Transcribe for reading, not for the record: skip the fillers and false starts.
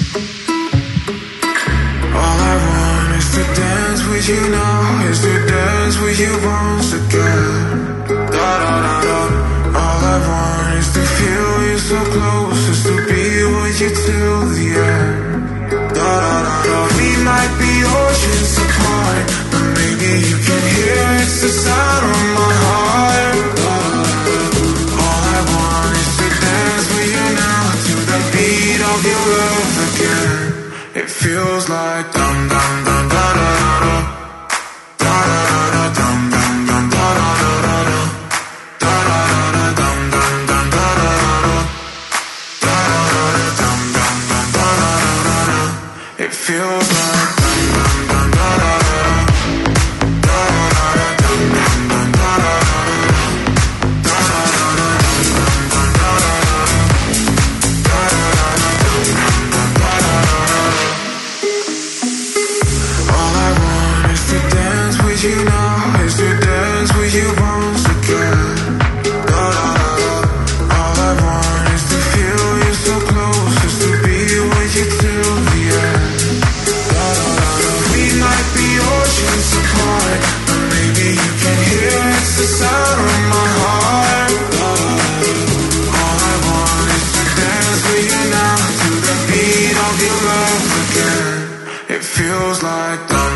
All I want is to dance with you now, is to dance with you once again. Da da da da. All I want is to feel you so close, is to be with you till the end. Da da da da. We might be oceans apart, but maybe you can hear it's the sound of my heart. Da, da, da. All I want is to dance with you now, to the beat of your love again. It feels like dum dum dum da da da da da da da dum dum dum da da da da da da da dum dum dum da da da da da dum dum dum da da da. It feels like dum dum dum da da da da da dum dum dum da da da da you now, is to dance with you once again. Da, da, da, da. All I want is to feel you so close, is to be with you till the end. Da, da, da, da. We might be oceans apart, but maybe you can hear it's the sound of my heart. Da, da, da, da. All I want is to dance with you now, to the beat of your love again. It feels like